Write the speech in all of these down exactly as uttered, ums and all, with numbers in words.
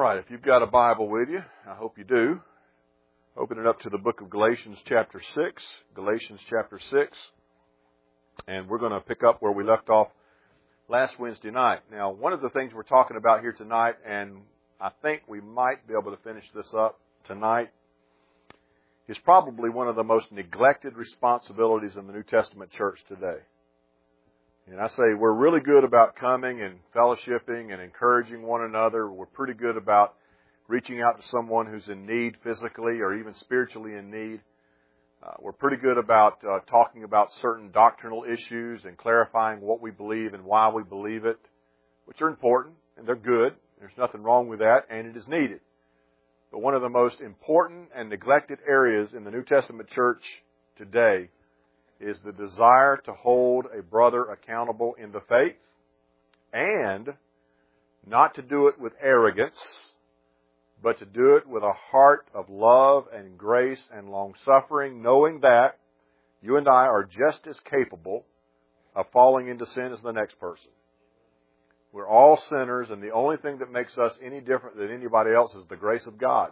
right, if you've got a Bible with you, I hope you do, open it up to the book of Galatians chapter six, Galatians chapter six, and we're going to pick up where we left off last Wednesday night. Now, one of the things we're talking about here tonight, and I think we might be able to finish this up tonight, is probably one of the most neglected responsibilities in the New Testament church today. And I say we're really good about coming and fellowshipping and encouraging one another. We're pretty good about reaching out to someone who's in need physically or even spiritually in need. Uh, we're pretty good about uh, talking about certain doctrinal issues and clarifying what we believe and why we believe it, which are important and they're good. There's nothing wrong with that, and it is needed. But one of the most important and neglected areas in the New Testament church today is the desire to hold a brother accountable in the faith and not to do it with arrogance, but to do it with a heart of love and grace and long-suffering, knowing that you and I are just as capable of falling into sin as the next person. We're all sinners, and the only thing that makes us any different than anybody else is the grace of God.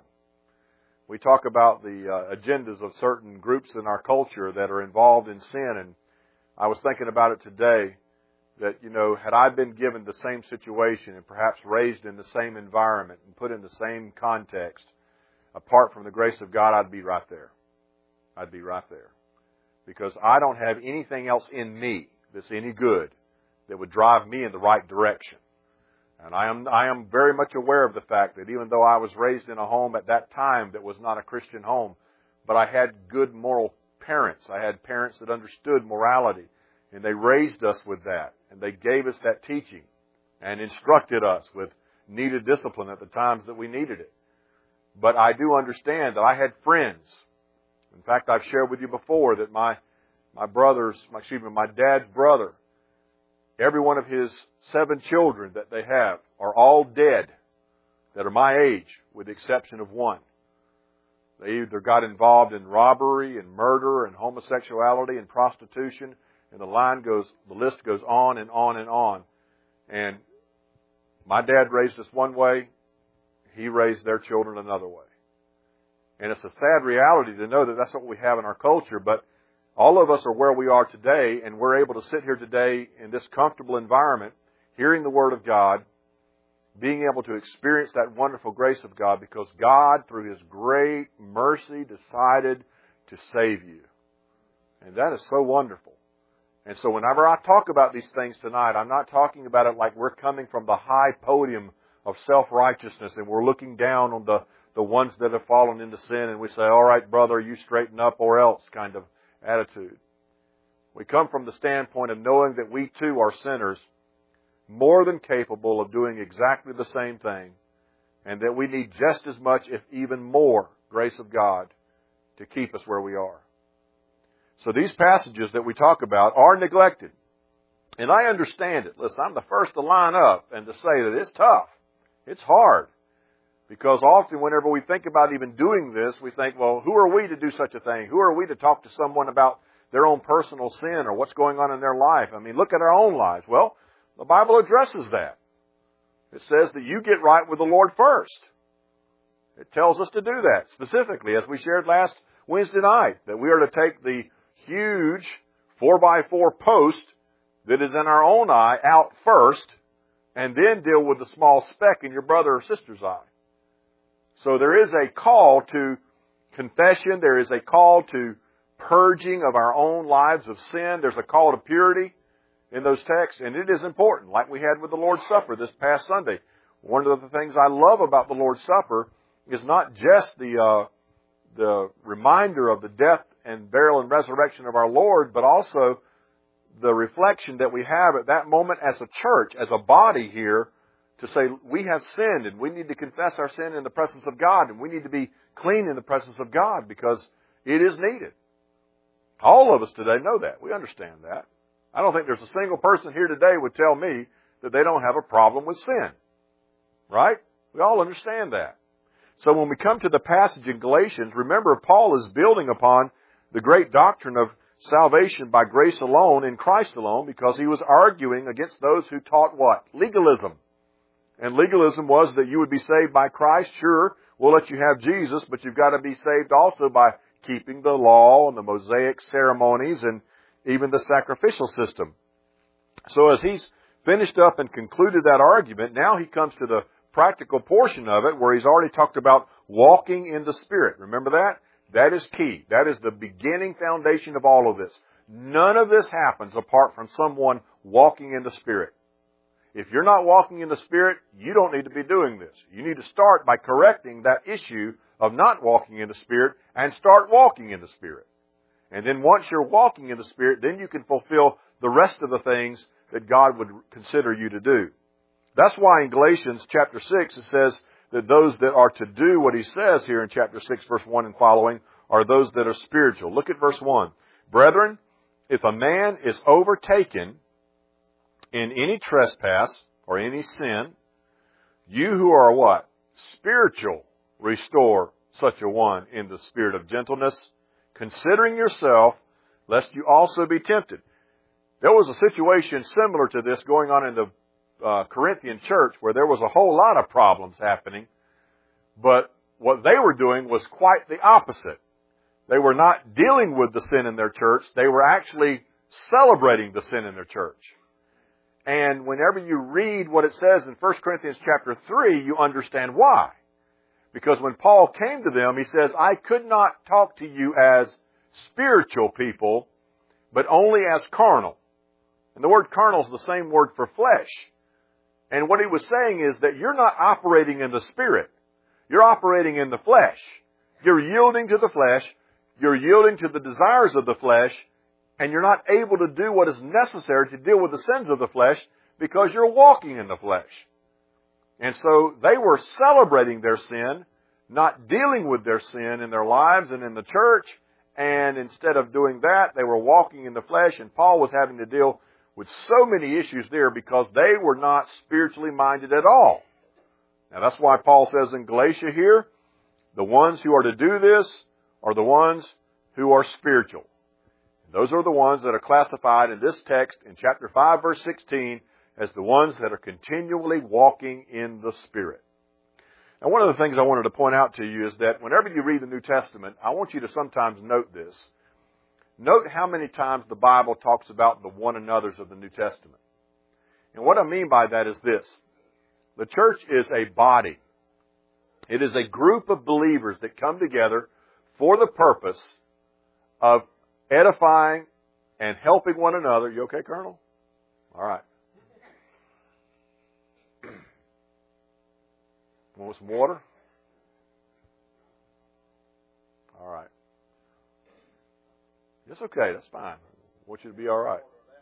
We talk about the uh, agendas of certain groups in our culture that are involved in sin, and I was thinking about it today that, you know, had I been given the same situation and perhaps raised in the same environment and put in the same context, apart from the grace of God, I'd be right there. I'd be right there. Because I don't have anything else in me that's any good that would drive me in the right direction. And I am I am very much aware of the fact that even though I was raised in a home at that time that was not a Christian home, but I had good moral parents. I had parents that understood morality, and they raised us with that, and they gave us that teaching and instructed us with needed discipline at the times that we needed it. But I do understand that I had friends. In fact, I've shared with you before that my my brother's, my, excuse me, my dad's brother, every one of his seven children that they have are all dead that are my age, with the exception of one. They either got involved in robbery and murder and homosexuality and prostitution, and the line goes, the list goes on and on and on. And my dad raised us one way, he raised their children another way. And it's a sad reality to know that that's what we have in our culture, but all of us are where we are today, and we're able to sit here today in this comfortable environment, hearing the Word of God, being able to experience that wonderful grace of God because God, through His great mercy, decided to save you. And that is so wonderful. And so whenever I talk about these things tonight, I'm not talking about it like we're coming from the high podium of self-righteousness and we're looking down on the, the ones that have fallen into sin and we say, all right, brother, you straighten up or else kind of attitude. We come from the standpoint of knowing that we too are sinners, more than capable of doing exactly the same thing, and that we need just as much, if even more, grace of God to keep us where we are. So these passages that we talk about are neglected. And I understand it. Listen, I'm the first to line up and to say that it's tough. It's hard. Because often whenever we think about even doing this, we think, well, who are we to do such a thing? Who are we to talk to someone about their own personal sin or what's going on in their life? I mean, look at our own lives. Well, the Bible addresses that. It says that you get right with the Lord first. It tells us to do that specifically, as we shared last Wednesday night, that we are to take the huge four by four post that is in our own eye out first and then deal with the small speck in your brother or sister's eye. So there is a call to confession. There is a call to purging of our own lives of sin. There's a call to purity in those texts, and it is important, like we had with the Lord's Supper this past Sunday. One of the things I love about the Lord's Supper is not just the uh, the reminder of the death and burial and resurrection of our Lord, but also the reflection that we have at that moment as a church, as a body here, to say we have sinned and we need to confess our sin in the presence of God and we need to be clean in the presence of God because it is needed. All of us today know that. We understand that. I don't think there's a single person here today would tell me that they don't have a problem with sin. Right? We all understand that. So when we come to the passage in Galatians, remember Paul is building upon the great doctrine of salvation by grace alone in Christ alone because he was arguing against those who taught what? Legalism. And legalism was that you would be saved by Christ. Sure, we'll let you have Jesus, but you've got to be saved also by keeping the law and the Mosaic ceremonies and even the sacrificial system. So as he's finished up and concluded that argument, now he comes to the practical portion of it where he's already talked about walking in the Spirit. Remember that? That is key. That is the beginning foundation of all of this. None of this happens apart from someone walking in the Spirit. If you're not walking in the Spirit, you don't need to be doing this. You need to start by correcting that issue of not walking in the Spirit and start walking in the Spirit. And then once you're walking in the Spirit, then you can fulfill the rest of the things that God would consider you to do. That's why in Galatians chapter six it says that those that are to do what he says here in chapter six verse one and following are those that are spiritual. Look at verse one. Brethren, if a man is overtaken in any trespass or any sin, you who are what? Spiritual, restore such a one in the spirit of gentleness, considering yourself, lest you also be tempted. There was a situation similar to this going on in the uh, Corinthian church where there was a whole lot of problems happening, but what they were doing was quite the opposite. They were not dealing with the sin in their church. They were actually celebrating the sin in their church. And whenever you read what it says in First Corinthians chapter three, you understand why. Because when Paul came to them, he says, I could not talk to you as spiritual people, but only as carnal. And the word carnal is the same word for flesh. And what he was saying is that you're not operating in the Spirit. You're operating in the flesh. You're yielding to the flesh. You're yielding to the desires of the flesh. And you're not able to do what is necessary to deal with the sins of the flesh because you're walking in the flesh. And so they were celebrating their sin, not dealing with their sin in their lives and in the church. And instead of doing that, they were walking in the flesh. And Paul was having to deal with so many issues there because they were not spiritually minded at all. Now that's why Paul says in Galatia here, the ones who are to do this are the ones who are spiritual. Those are the ones that are classified in this text in chapter five, verse sixteen, as the ones that are continually walking in the Spirit. Now, one of the things I wanted to point out to you is that whenever you read the New Testament, I want you to sometimes note this. Note how many times the Bible talks about the one another's of the New Testament. And what I mean by that is this. The church is a body. It is a group of believers that come together for the purpose of edifying and helping one another. You okay, Colonel? All right. Want some water? All right. It's okay. That's fine. I want you to be all right.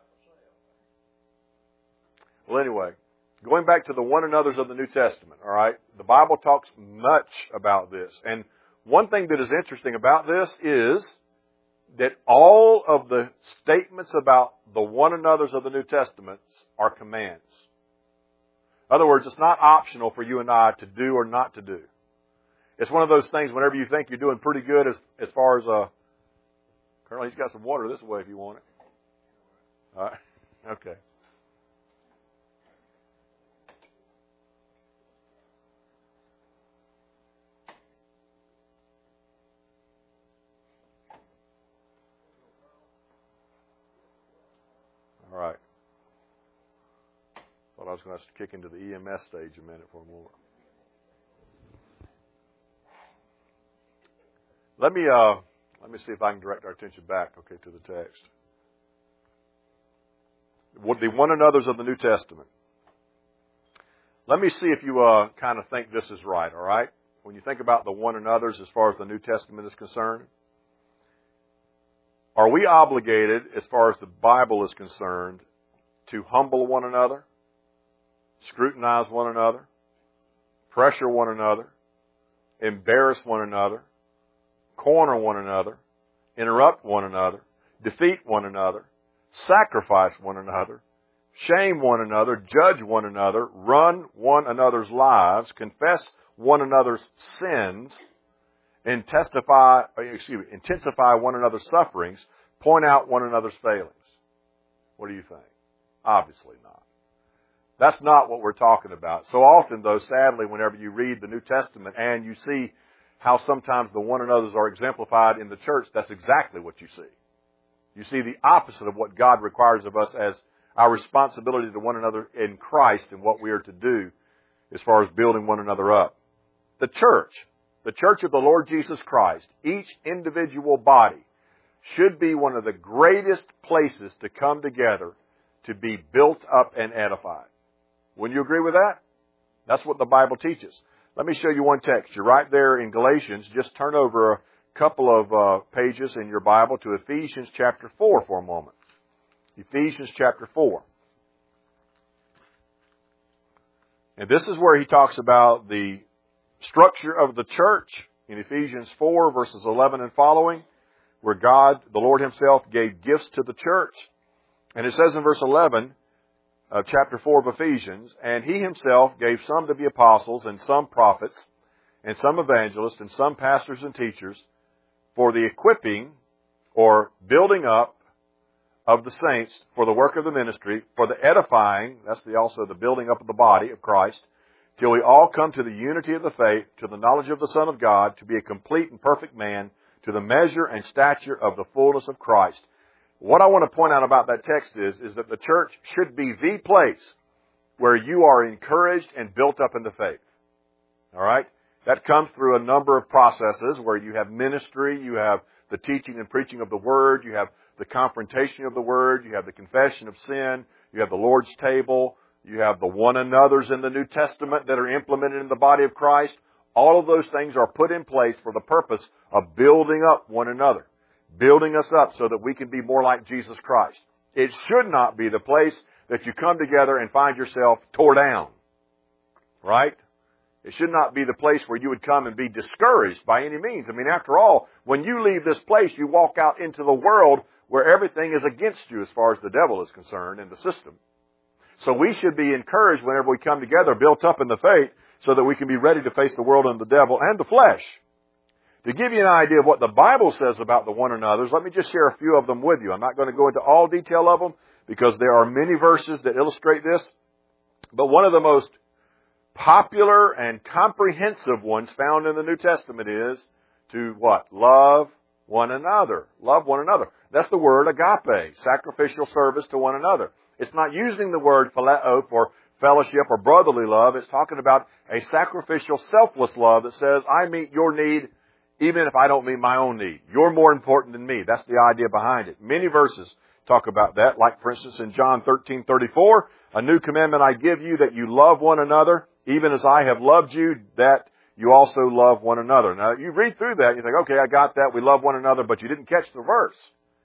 Well, anyway, going back to the one another's of the New Testament, all right, the Bible talks much about this. And one thing that is interesting about this is that all of the statements about the one another's of the New Testament are commands. In other words, it's not optional for you and I to do or not to do. It's one of those things whenever you think you're doing pretty good as, as far as, uh, Colonel, he's got some water this way if you want it. All right. Okay. All right. Thought I was going to have to kick into the E M S stage a minute for more. Let me uh, let me see if I can direct our attention back, okay, to the text. The one another's of the New Testament. Let me see if you uh, kind of think this is right. All right, when you think about the one another's as far as the New Testament is concerned, are we obligated, as far as the Bible is concerned, to humble one another, scrutinize one another, pressure one another, embarrass one another, corner one another, interrupt one another, defeat one another, sacrifice one another, shame one another, judge one another, run one another's lives, confess one another's sins, and testify, excuse me, intensify one another's sufferings, point out one another's failings? What do you think? Obviously not. That's not what we're talking about. So often, though, sadly, whenever you read the New Testament and you see how sometimes the one another's are exemplified in the church, that's exactly what you see. You see the opposite of what God requires of us as our responsibility to one another in Christ and what we are to do as far as building one another up. The church, the church of the Lord Jesus Christ, each individual body should be one of the greatest places to come together to be built up and edified. Wouldn't you agree with that? That's what the Bible teaches. Let me show you one text. You're right there in Galatians. Just turn over a couple of uh, pages in your Bible to Ephesians chapter four for a moment. Ephesians chapter four. And this is where he talks about the structure of the church in Ephesians four, verses eleven and following, where God, the Lord himself, gave gifts to the church. And it says in verse eleven of chapter four of Ephesians, and he himself gave some to be apostles, and some prophets, and some evangelists, and some pastors and teachers, for the equipping or building up of the saints for the work of the ministry, for the edifying, that's the, also the building up of the body of Christ, till we all come to the unity of the faith, to the knowledge of the Son of God, to be a complete and perfect man, to the measure and stature of the fullness of Christ. What I want to point out about that text is, is that the church should be the place where you are encouraged and built up in the faith. All right? That comes through a number of processes where you have ministry, you have the teaching and preaching of the Word, you have the confrontation of the Word, you have the confession of sin, you have the Lord's table, you have the one another's in the New Testament that are implemented in the body of Christ. All of those things are put in place for the purpose of building up one another, building us up so that we can be more like Jesus Christ. It should not be the place that you come together and find yourself tore down, right? It should not be the place where you would come and be discouraged by any means. I mean, after all, when you leave this place, you walk out into the world where everything is against you as far as the devil is concerned in the system. So we should be encouraged whenever we come together, built up in the faith, so that we can be ready to face the world and the devil and the flesh. To give you an idea of what the Bible says about the one another's, let me just share a few of them with you. I'm not going to go into all detail of them because there are many verses that illustrate this. But one of the most popular and comprehensive ones found in the New Testament is to what? Love one another. Love one another. That's the word agape, sacrificial service to one another. It's not using the word phileo for fellowship or brotherly love. It's talking about a sacrificial, selfless love that says, I meet your need even if I don't meet my own need. You're more important than me. That's the idea behind it. Many verses talk about that, like, for instance, in John thirteen thirty-four, a new commandment I give you, that you love one another, even as I have loved you, that you also love one another. Now, you read through that, you think, okay, I got that, we love one another, but you didn't catch the verse.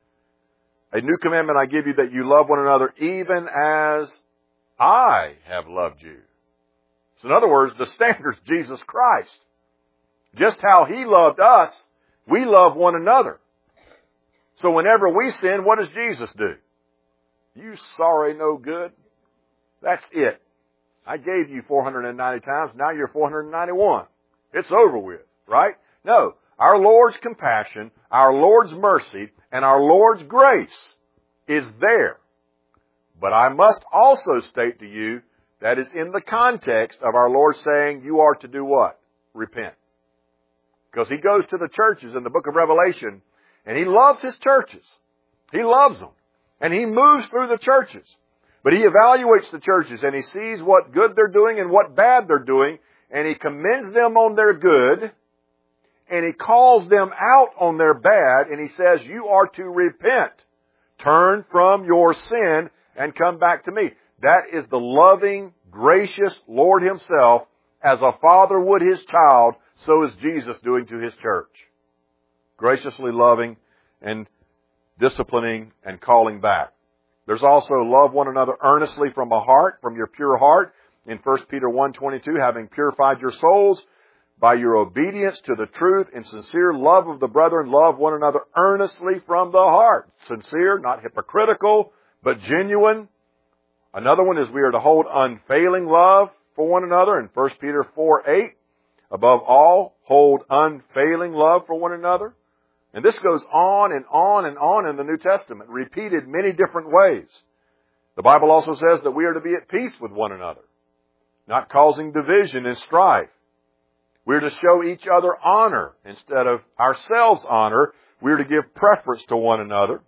A new commandment I give you, that you love one another, even as I have loved you. So in other words, the standard's Jesus Christ. Just how He loved us, we love one another. So whenever we sin, what does Jesus do? You sorry no good. That's it. I gave you four hundred ninety times, now you're four hundred ninety-one. It's over with, right? No. Our Lord's compassion, our Lord's mercy, and our Lord's grace is there. But I must also state to you that is in the context of our Lord saying you are to do what? Repent. Because He goes to the churches in the book of Revelation, and He loves His churches. He loves them. And He moves through the churches. But He evaluates the churches, and He sees what good they're doing and what bad they're doing, and He commends them on their good, and He calls them out on their bad, and He says, you are to repent. Turn from your sin and come back to me. That is the loving, gracious Lord Himself, as a father would his child, so is Jesus doing to His church. Graciously loving and disciplining and calling back. There's also love one another earnestly from a heart, from your pure heart. In First Peter one twenty-two, having purified your souls by your obedience to the truth in sincere love of the brethren, love one another earnestly from the heart. Sincere, not hypocritical, but genuine. Another one is we are to hold unfailing love for one another in First Peter four eight. Above all, hold unfailing love for one another. And this goes on and on and on in the New Testament, repeated many different ways. The Bible also says that we are to be at peace with one another, not causing division and strife. We're to show each other honor instead of ourselves honor. We're to give preference to one another.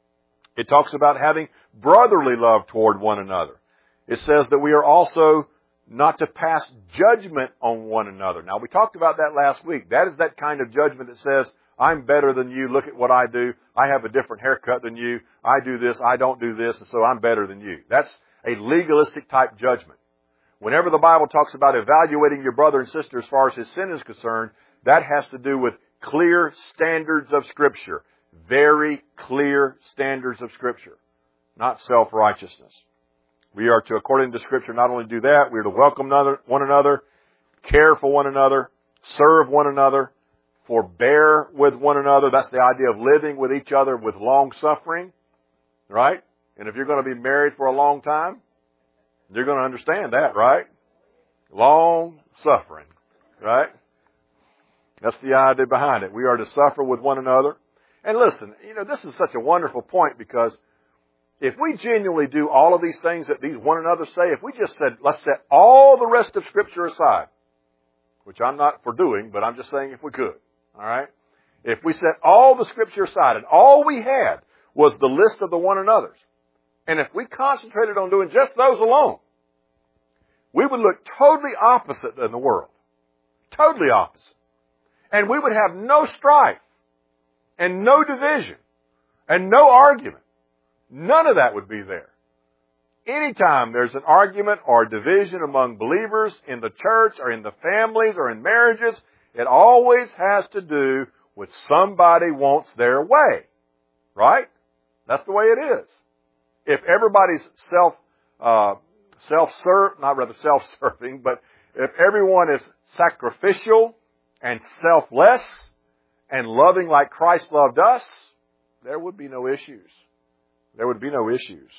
It talks about having brotherly love toward one another. It says that we are also not to pass judgment on one another. Now, we talked about that last week. That is that kind of judgment that says, I'm better than you. Look at what I do. I have a different haircut than you. I do this. I don't do this. And so I'm better than you. That's a legalistic type judgment. Whenever the Bible talks about evaluating your brother and sister as far as his sin is concerned, that has to do with clear standards of Scripture. Very clear standards of Scripture. Not self-righteousness. We are to, according to Scripture, not only do that, we are to welcome one another, care for one another, serve one another, forbear with one another. That's the idea of living with each other with long suffering, right? And if you're going to be married for a long time, you're going to understand that, right? Long suffering, right? That's the idea behind it. We are to suffer with one another. And listen, you know, this is such a wonderful point, because if we genuinely do all of these things that these one another say, if we just said, let's set all the rest of Scripture aside, which I'm not for doing, but I'm just saying if we could, all right? If we set all the Scripture aside and all we had was the list of the one another's, and if we concentrated on doing just those alone, we would look totally opposite than the world. Totally opposite. And we would have no strife and no division and no argument. None of that would be there. Anytime there's an argument or division among believers in the church or in the families or in marriages, it always has to do with somebody wants their way. Right? That's the way it is. If everybody's self, uh, self-serve, not rather self-serving, but if everyone is sacrificial and selfless and loving like Christ loved us, there would be no issues. There would be no issues.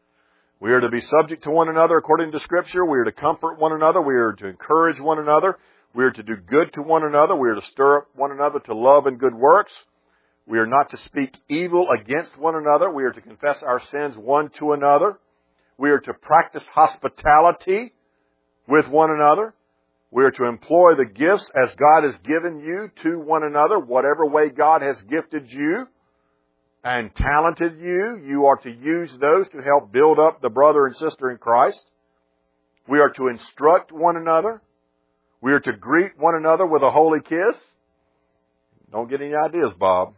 We are to be subject to one another according to Scripture. We are to comfort one another. We are to encourage one another. We are to do good to one another. We are to stir up one another to love and good works. We are not to speak evil against one another. We are to confess our sins one to another. We are to practice hospitality with one another. We are to employ the gifts as God has given you to one another, whatever way God has gifted you and talented you. You are to use those to help build up the brother and sister in Christ. We are to instruct one another. We are to greet one another with a holy kiss. Don't get any ideas, Bob.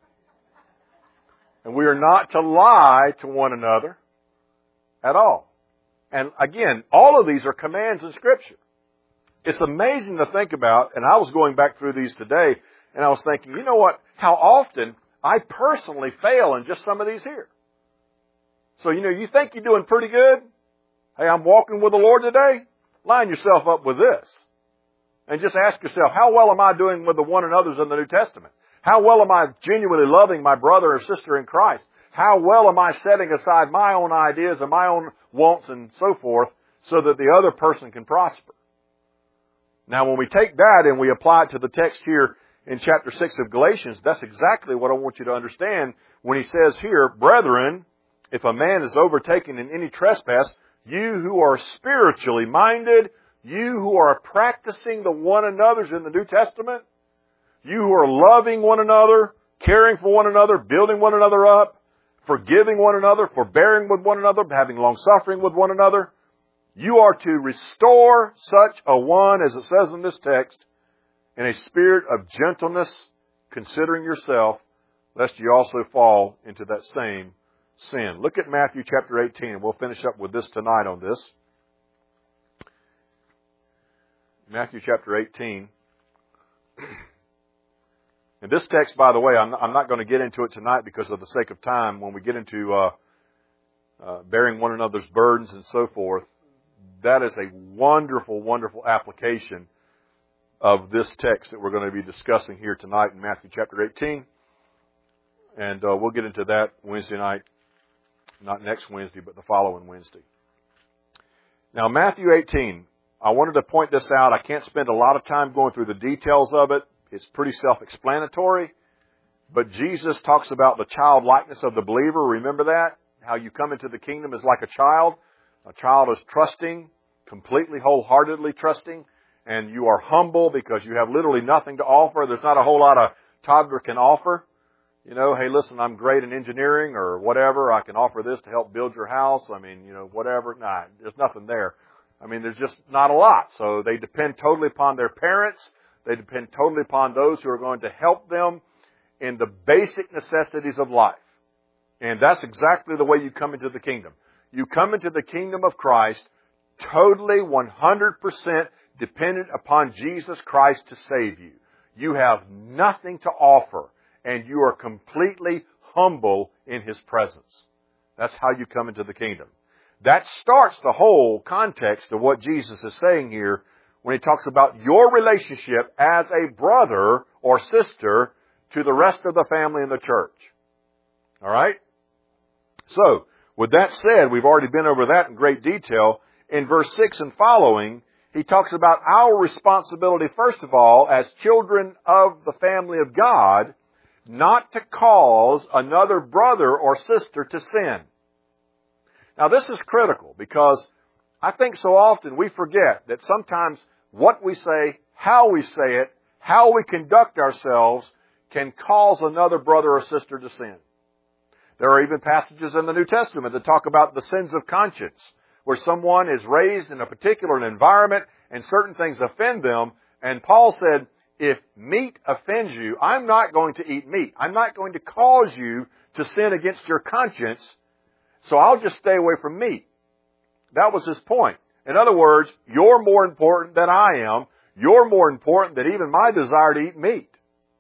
And we are not to lie to one another at all. And again, all of these are commands in Scripture. It's amazing to think about, and I was going back through these today, and I was thinking, you know what, how often I personally fail in just some of these here. So, you know, you think you're doing pretty good? Hey, I'm walking with the Lord today? Line yourself up with this. And just ask yourself, how well am I doing with the one another's in the New Testament? How well am I genuinely loving my brother or sister in Christ? How well am I setting aside my own ideas and my own wants and so forth so that the other person can prosper? Now, when we take that and we apply it to the text here in chapter six of Galatians, that's exactly what I want you to understand when he says here, brethren, if a man is overtaken in any trespass, you who are spiritually minded, you who are practicing the one another's in the New Testament, you who are loving one another, caring for one another, building one another up, forgiving one another, forbearing with one another, having long suffering with one another, you are to restore such a one, as it says in this text, in a spirit of gentleness, considering yourself, lest you also fall into that same sin. Look at Matthew chapter eighteen, and we'll finish up with this tonight on this. Matthew chapter eighteen. And this text, by the way, I'm not, I'm not going to get into it tonight because of the sake of time. When we get into uh, uh, bearing one another's burdens and so forth, that is a wonderful, wonderful application of this text that we're going to be discussing here tonight in Matthew chapter eighteen. And uh, we'll get into that Wednesday night, not next Wednesday, but the following Wednesday. Now, Matthew eighteen, I wanted to point this out. I can't spend a lot of time going through the details of it. It's pretty self-explanatory. But Jesus talks about the childlikeness of the believer. Remember that? how you come into the kingdom is like a child. A child is trusting, completely, wholeheartedly trusting, and you are humble because you have literally nothing to offer. There's not a whole lot a toddler can offer. You know, hey, listen, I'm great in engineering or whatever. I can offer this to help build your house. I mean, you know, whatever. Nah, there's nothing there. I mean, there's just not a lot. So they depend totally upon their parents. They depend totally upon those who are going to help them in the basic necessities of life. And that's exactly the way you come into the kingdom. You come into the kingdom of Christ totally one hundred percent dependent upon Jesus Christ to save you. You have nothing to offer, and you are completely humble in His presence. That's how you come into the kingdom. That starts the whole context of what Jesus is saying here when He talks about your relationship as a brother or sister to the rest of the family in the church. All right? So, with that said, we've already been over that in great detail. In verse six and following, He talks about our responsibility, first of all, as children of the family of God, not to cause another brother or sister to sin. Now, this is critical because I think so often we forget that sometimes what we say, how we say it, how we conduct ourselves can cause another brother or sister to sin. There are even passages in the New Testament that talk about the sins of conscience, where someone is raised in a particular environment and certain things offend them. And Paul said, if meat offends you, I'm not going to eat meat. I'm not going to cause you to sin against your conscience, so I'll just stay away from meat. That was his point. In other words, you're more important than I am. You're more important than even my desire to eat meat.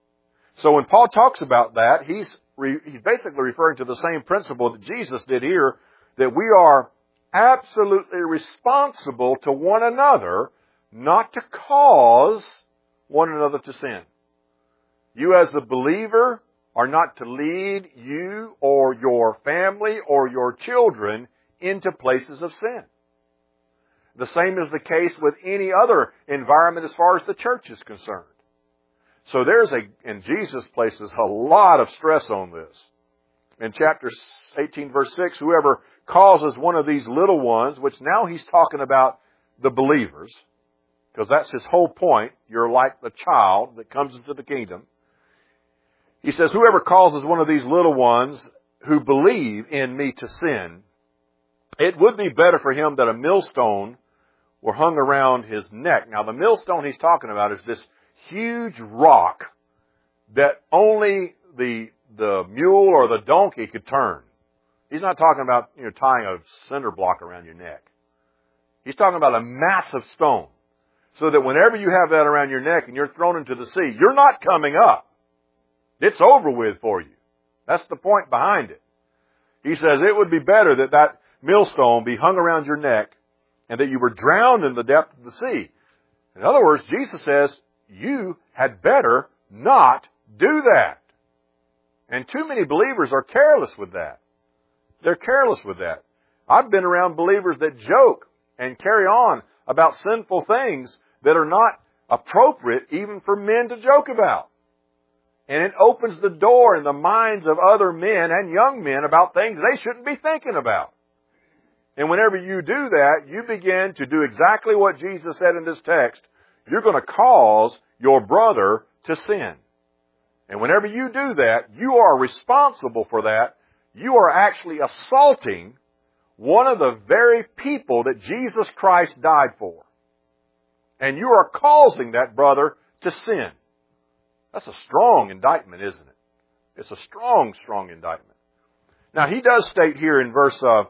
So when Paul talks about that, he's, re, he's basically referring to the same principle that Jesus did here, that we are absolutely responsible to one another not to cause one another to sin. You as a believer are not to lead you or your family or your children into places of sin. The same is the case with any other environment as far as the church is concerned. So there's a, and Jesus places a lot of stress on this. In chapter eighteen, verse six, whoever causes one of these little ones, which now he's talking about the believers, because that's his whole point. You're like the child that comes into the kingdom. He says, whoever causes one of these little ones who believe in me to sin, it would be better for him that a millstone were hung around his neck. Now, the millstone he's talking about is this huge rock that only the the mule or the donkey could turn. He's not talking about, you know, tying a cinder block around your neck. He's talking about a massive stone, so that whenever you have that around your neck and you're thrown into the sea, you're not coming up. It's over with for you. That's the point behind it. He says it would be better that that millstone be hung around your neck and that you were drowned in the depth of the sea. In other words, Jesus says, you had better not do that. And too many believers are careless with that. They're careless with that. I've been around believers that joke and carry on about sinful things that are not appropriate even for men to joke about. And it opens the door in the minds of other men and young men about things they shouldn't be thinking about. And whenever you do that, you begin to do exactly what Jesus said in this text. You're going to cause your brother to sin. And whenever you do that, you are responsible for that. You are actually assaulting one of the very people that Jesus Christ died for. And you are causing that brother to sin. That's a strong indictment, isn't it? It's a strong, strong indictment. Now, he does state here in verse uh,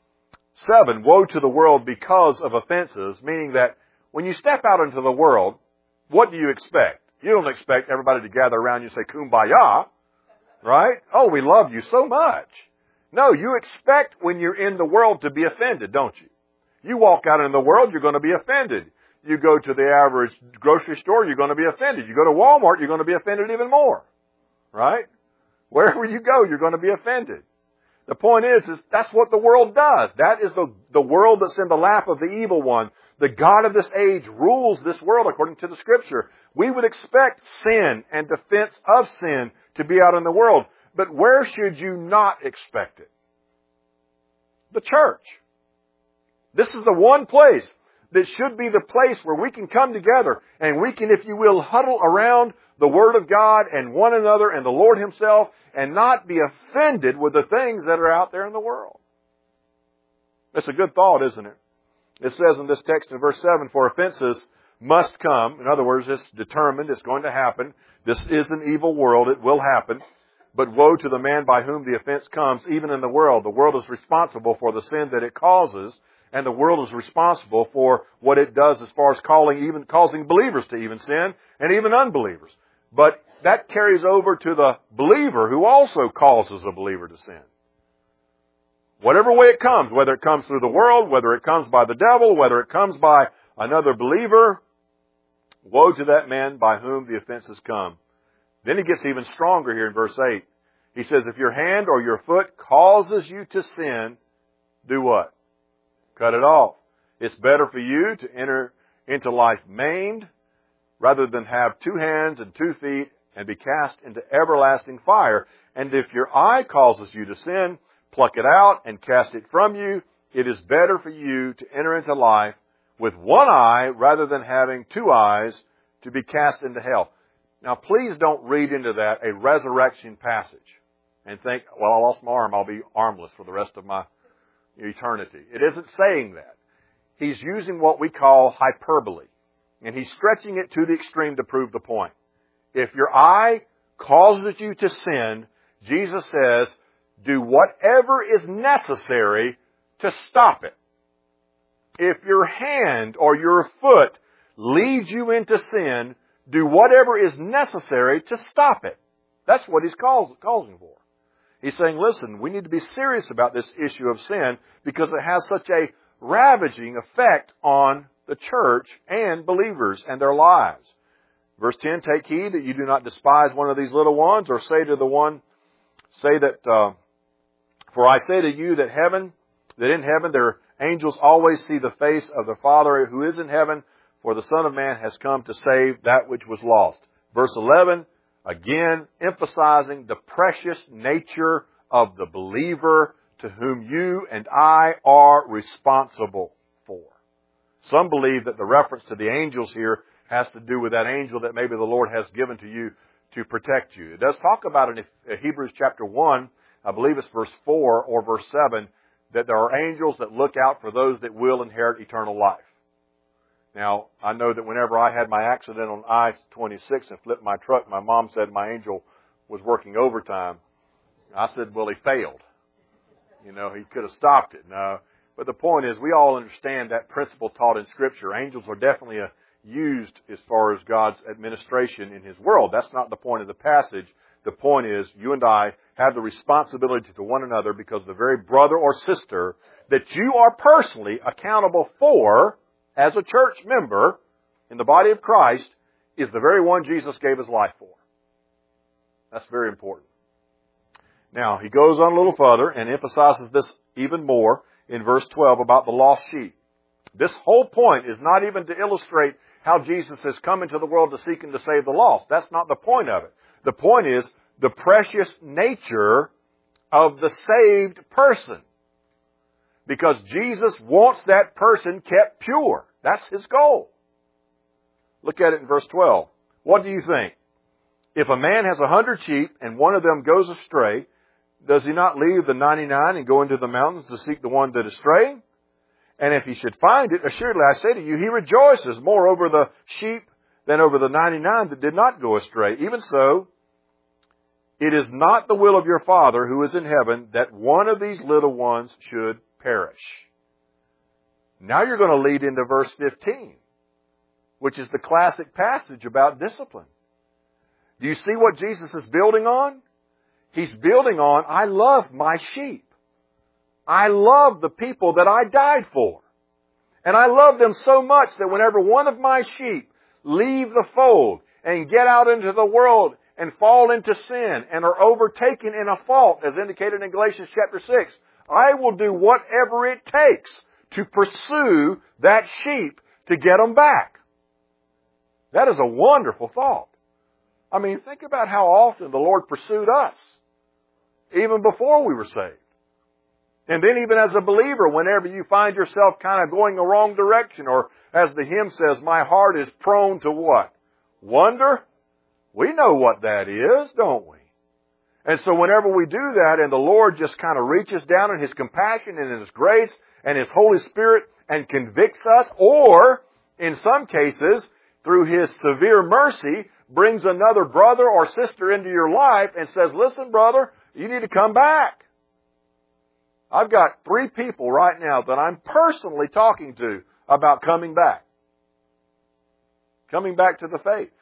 seven, woe to the world because of offenses, meaning that when you step out into the world, what do you expect? You don't expect everybody to gather around you and say, kumbaya, right? Oh, we love you so much. No, you expect when you're in the world to be offended, don't you? You walk out in the world, you're going to be offended. You go to the average grocery store, you're going to be offended. You go to Walmart, you're going to be offended even more, right? Wherever you go, you're going to be offended. The point is, is that's what the world does. That is the, the world that's in the lap of the evil one. The God of this age rules this world according to the Scripture. We would expect sin and defense of sin to be out in the world. But where should you not expect it? The church. This is the one place that should be the place where we can come together and we can, if you will, huddle around the Word of God and one another and the Lord Himself and not be offended with the things that are out there in the world. That's a good thought, isn't it? It says in this text in verse seven, for offenses must come. In other words, it's determined, it's going to happen. This is an evil world, it will happen. But woe to the man by whom the offense comes, even in the world. The world is responsible for the sin that it causes, and the world is responsible for what it does as far as calling even causing believers to even sin, and even unbelievers. But that carries over to the believer who also causes a believer to sin. Whatever way it comes, whether it comes through the world, whether it comes by the devil, whether it comes by another believer, woe to that man by whom the offenses come. Then he gets even stronger here in verse eight. He says, if your hand or your foot causes you to sin, do what? Cut it off. It's better for you to enter into life maimed rather than have two hands and two feet and be cast into everlasting fire. And if your eye causes you to sin, pluck it out and cast it from you. It is better for you to enter into life with one eye rather than having two eyes to be cast into hell. Now, please don't read into that a resurrection passage and think, well, I lost my arm, I'll be armless for the rest of my eternity. It isn't saying that. He's using what we call hyperbole, and he's stretching it to the extreme to prove the point. If your eye causes you to sin, Jesus says, do whatever is necessary to stop it. If your hand or your foot leads you into sin, do whatever is necessary to stop it. That's what he's calls, calling for. He's saying, listen, we need to be serious about this issue of sin because it has such a ravaging effect on the church and believers and their lives. Verse ten, take heed that you do not despise one of these little ones, or say to the one, say that, uh, for I say to you that heaven, that in heaven their angels always see the face of the Father who is in heaven, for the Son of Man has come to save that which was lost. Verse eleven, again emphasizing the precious nature of the believer to whom you and I are responsible for. Some believe that the reference to the angels here has to do with that angel that maybe the Lord has given to you to protect you. It does talk about in Hebrews chapter one, I believe it's verse four or verse seven, that there are angels that look out for those that will inherit eternal life. Now, I know that whenever I had my accident on I twenty-six and flipped my truck, my mom said my angel was working overtime. I said, well, he failed. You know, he could have stopped it. No. But the point is, we all understand that principle taught in Scripture. Angels are definitely a, used as far as God's administration in His world. That's not the point of the passage. The point is, you and I have the responsibility to one another because the very brother or sister that you are personally accountable for as a church member in the body of Christ is the very one Jesus gave His life for. That's very important. Now, he goes on a little further and emphasizes this even more in verse twelve about the lost sheep. This whole point is not even to illustrate how Jesus has come into the world to seek and to save the lost. That's not the point of it. The point is the precious nature of the saved person. Because Jesus wants that person kept pure. That's His goal. Look at it in verse twelve. What do you think? If a man has a hundred sheep and one of them goes astray, does he not leave the ninety-nine and go into the mountains to seek the one that is straying? And if he should find it, assuredly I say to you, he rejoices more over the sheep than over the ninety-nine that did not go astray. Even so, it is not the will of your Father who is in heaven that one of these little ones should perish. Now you're going to lead into verse fifteen, which is the classic passage about discipline. Do you see what Jesus is building on? He's building on, I love my sheep. I love the people that I died for. And I love them so much that whenever one of my sheep leave the fold and get out into the world and fall into sin and are overtaken in a fault, as indicated in Galatians chapter six, I will do whatever it takes to pursue that sheep to get them back. That is a wonderful thought. I mean, think about how often the Lord pursued us, even before we were saved. And then even as a believer, whenever you find yourself kind of going the wrong direction, or as the hymn says, my heart is prone to what? Wonder? We know what that is, don't we? And so whenever we do that and the Lord just kind of reaches down in His compassion and in His grace and His Holy Spirit and convicts us, or in some cases, through His severe mercy, brings another brother or sister into your life and says, listen, brother, you need to come back. I've got three people right now that I'm personally talking to about coming back. Coming back to the faith.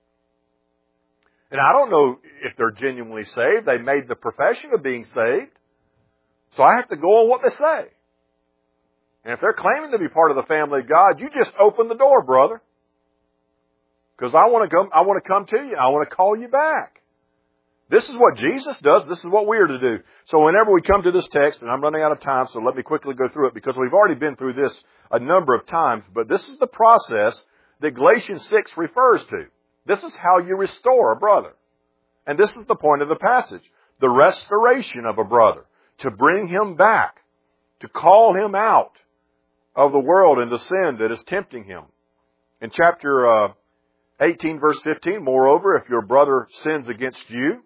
And I don't know if they're genuinely saved. They made the profession of being saved. So I have to go on what they say. And if they're claiming to be part of the family of God, you just open the door, brother. Because I want to come, I want to come to you. I want to call you back. This is what Jesus does. This is what we are to do. So whenever we come to this text, and I'm running out of time, so let me quickly go through it because we've already been through this a number of times, but this is the process that Galatians six refers to. This is how you restore a brother. And this is the point of the passage. The restoration of a brother. To bring him back. To call him out of the world and the sin that is tempting him. In chapter uh, eighteen, verse fifteen, moreover, if your brother sins against you,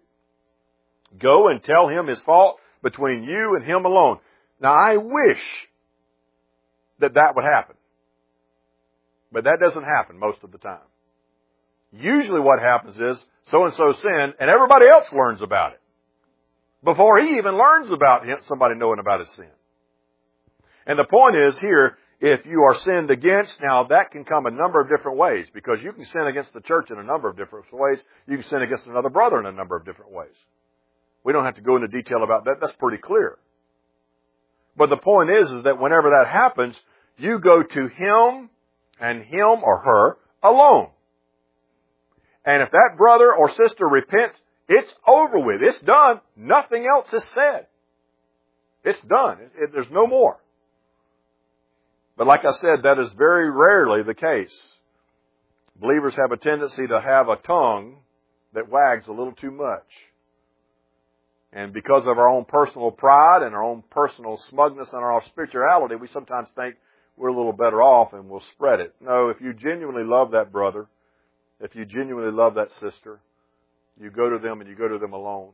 go and tell him his fault between you and him alone. Now, I wish that that would happen. But that doesn't happen most of the time. Usually what happens is, so-and-so sinned, and everybody else learns about it. Before he even learns about him, somebody knowing about his sin. And the point is here, if you are sinned against, now that can come a number of different ways, because you can sin against the church in a number of different ways. You can sin against another brother in a number of different ways. We don't have to go into detail about that. That's pretty clear. But the point is, is that whenever that happens, you go to him and him or her alone. And if that brother or sister repents, it's over with. It's done. Nothing else is said. It's done. It, it, there's no more. But like I said, that is very rarely the case. Believers have a tendency to have a tongue that wags a little too much. And because of our own personal pride and our own personal smugness and our spirituality, we sometimes think we're a little better off and we'll spread it. No, if you genuinely love that brother, if you genuinely love that sister, you go to them and you go to them alone.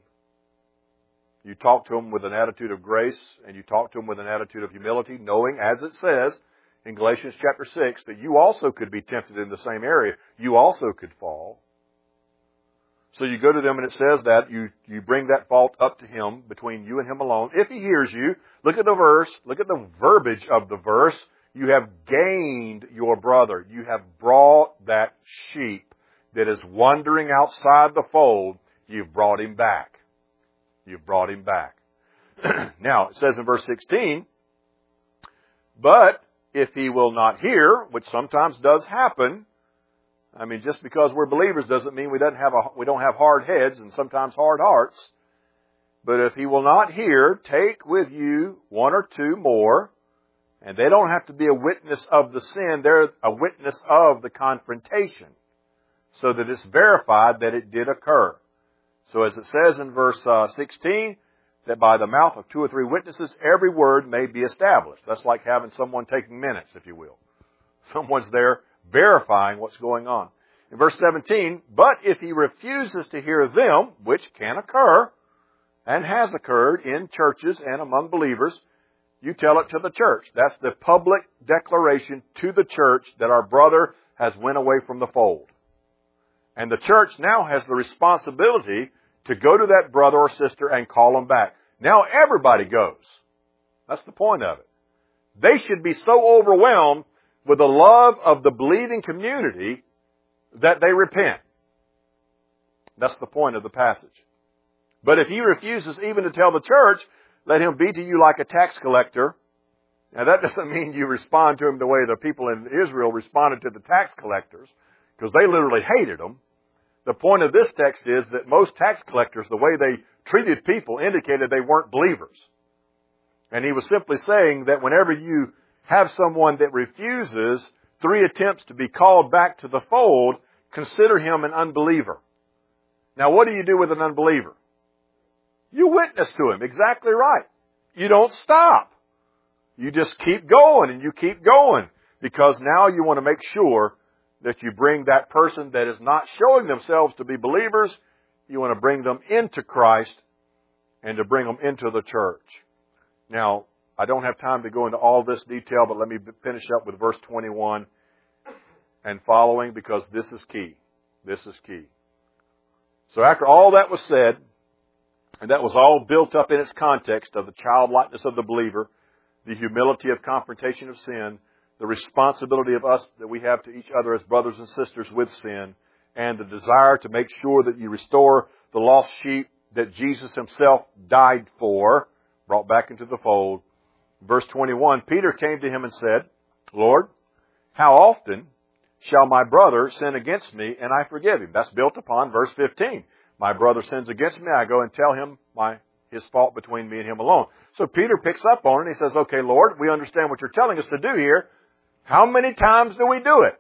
You talk to them with an attitude of grace and you talk to them with an attitude of humility, knowing, as it says in Galatians chapter six, that you also could be tempted in the same area. You also could fall. So you go to them and it says that you, you bring that fault up to him, between you and him alone. If he hears you, look at the verse, look at the verbiage of the verse. You have gained your brother. You have brought that sheep that is wandering outside the fold. You've brought him back. You've brought him back. Now, it says in verse sixteen, but if he will not hear, which sometimes does happen, I mean, just because we're believers doesn't mean we don't have a, we don't have hard heads and sometimes hard hearts. But if he will not hear, take with you one or two more, and they don't have to be a witness of the sin, they're a witness of the confrontation, so that it's verified that it did occur. So as it says in verse uh, sixteen, that by the mouth of two or three witnesses, every word may be established. That's like having someone taking minutes, if you will. Someone's there verifying what's going on. In verse seventeen, but if he refuses to hear them, which can occur, and has occurred in churches and among believers, you tell it to the church. That's the public declaration to the church that our brother has went away from the fold. And the church now has the responsibility to go to that brother or sister and call them back. Now everybody goes. That's the point of it. They should be so overwhelmed with the love of the believing community that they repent. That's the point of the passage. But if he refuses even to tell the church, let him be to you like a tax collector. Now that doesn't mean you respond to him the way the people in Israel responded to the tax collectors, because they literally hated them. The point of this text is that most tax collectors, the way they treated people, indicated they weren't believers. And he was simply saying that whenever you have someone that refuses three attempts to be called back to the fold, consider him an unbeliever. Now, what do you do with an unbeliever? You witness to him. Exactly right. you don't stop. You just keep going and you keep going, because now you want to make sure that you bring that person that is not showing themselves to be believers, you want to bring them into Christ and to bring them into the church. Now, I don't have time to go into all this detail, but let me finish up with verse twenty-one and following, because this is key. This is key. So after all that was said, and that was all built up in its context of the childlikeness of the believer, the humility of confrontation of sin, the responsibility of us that we have to each other as brothers and sisters with sin, and the desire to make sure that you restore the lost sheep that Jesus himself died for, brought back into the fold. Verse twenty-one, Peter came to him and said, Lord, how often shall my brother sin against me and I forgive him? That's built upon verse fifteen. My brother sins against me, I go and tell him my his fault between me and him alone. So Peter picks up on it and he says, okay, Lord, we understand what you're telling us to do here. How many times do we do it?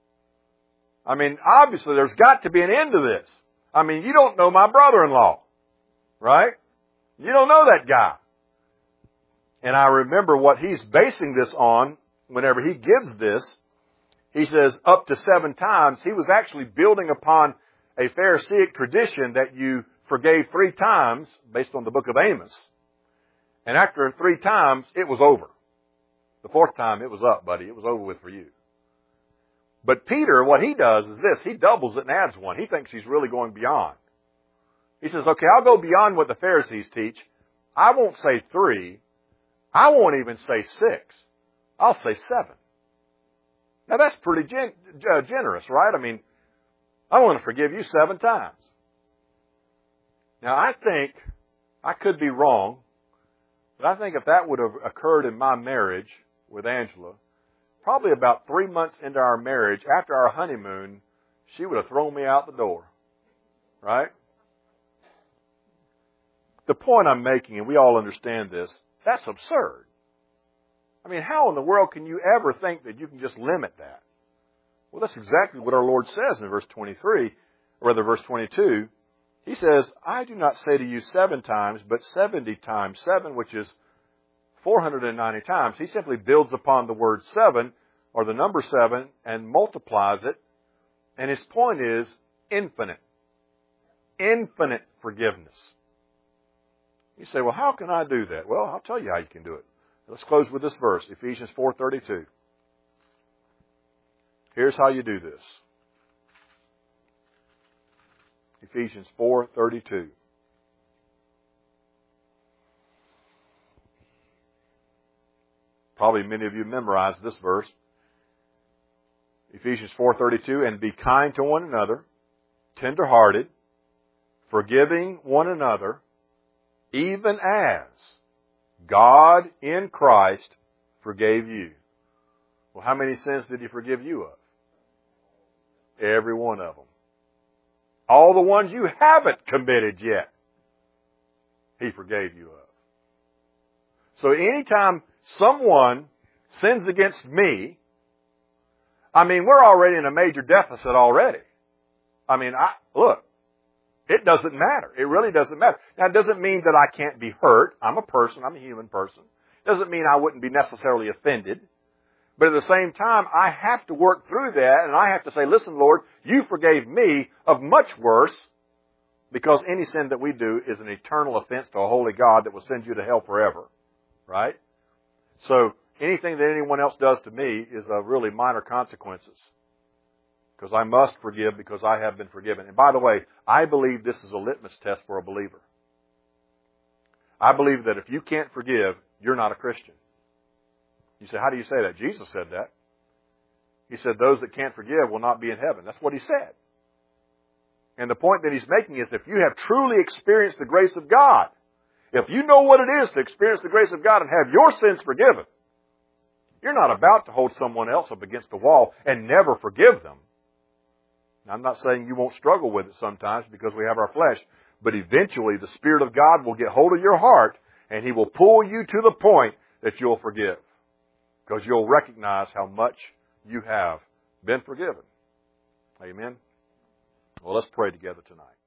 I mean, obviously there's got to be an end to this. I mean, you don't know my brother-in-law, right? You don't know that guy. And I remember what he's basing this on whenever he gives this. He says up to seven times. He was actually building upon a Pharisaic tradition that you forgave three times based on the book of Amos. And after three times, it was over. The fourth time, it was up, buddy. It was over with for you. But Peter, what he does is this. He doubles it and adds one. He thinks he's really going beyond. He says, okay, I'll go beyond what the Pharisees teach. I won't say three. I won't even say six. I'll say seven. Now that's pretty gen- uh, generous, right? I mean, I want to forgive you seven times. Now I think, I could be wrong, but I think if that would have occurred in my marriage with Angela, probably about three months into our marriage, after our honeymoon, she would have thrown me out the door. Right? The point I'm making, and we all understand this, that's absurd. I mean, how in the world can you ever think that you can just limit that? Well, that's exactly what our Lord says in verse twenty-three, or rather verse twenty-two. He says, I do not say to you seven times, but seventy times seven, which is four hundred ninety times. He simply builds upon the word seven, or the number seven, and multiplies it. And his point is infinite. Infinite forgiveness. You say, well, how can I do that? Well, I'll tell you how you can do it. Let's close with this verse, Ephesians four thirty-two. Here's how you do this. Ephesians four thirty-two. Probably many of you memorized this verse. Ephesians four thirty-two, and be kind to one another, tender-hearted, forgiving one another, even as God in Christ forgave you. Well, how many sins did he forgive you of? Every one of them. All the ones you haven't committed yet, he forgave you of. So anytime someone sins against me, I mean, we're already in a major deficit already. I mean, I, look, it doesn't matter. It really doesn't matter. Now, it doesn't mean that I can't be hurt. I'm a person. I'm a human person. It doesn't mean I wouldn't be necessarily offended. But at the same time, I have to work through that, and I have to say, listen, Lord, you forgave me of much worse, because any sin that we do is an eternal offense to a holy God that will send you to hell forever. Right? So anything that anyone else does to me is of really minor consequences, because I must forgive because I have been forgiven. And by the way, I believe this is a litmus test for a believer. I believe that if you can't forgive, you're not a Christian. You say, how do you say that? Jesus said that. He said, those that can't forgive will not be in heaven. That's what he said. And the point that he's making is, if you have truly experienced the grace of God, if you know what it is to experience the grace of God and have your sins forgiven, you're not about to hold someone else up against the wall and never forgive them. Now, I'm not saying you won't struggle with it sometimes, because we have our flesh, but eventually the Spirit of God will get hold of your heart and he will pull you to the point that you'll forgive, because you'll recognize how much you have been forgiven. Amen? Well, let's pray together tonight.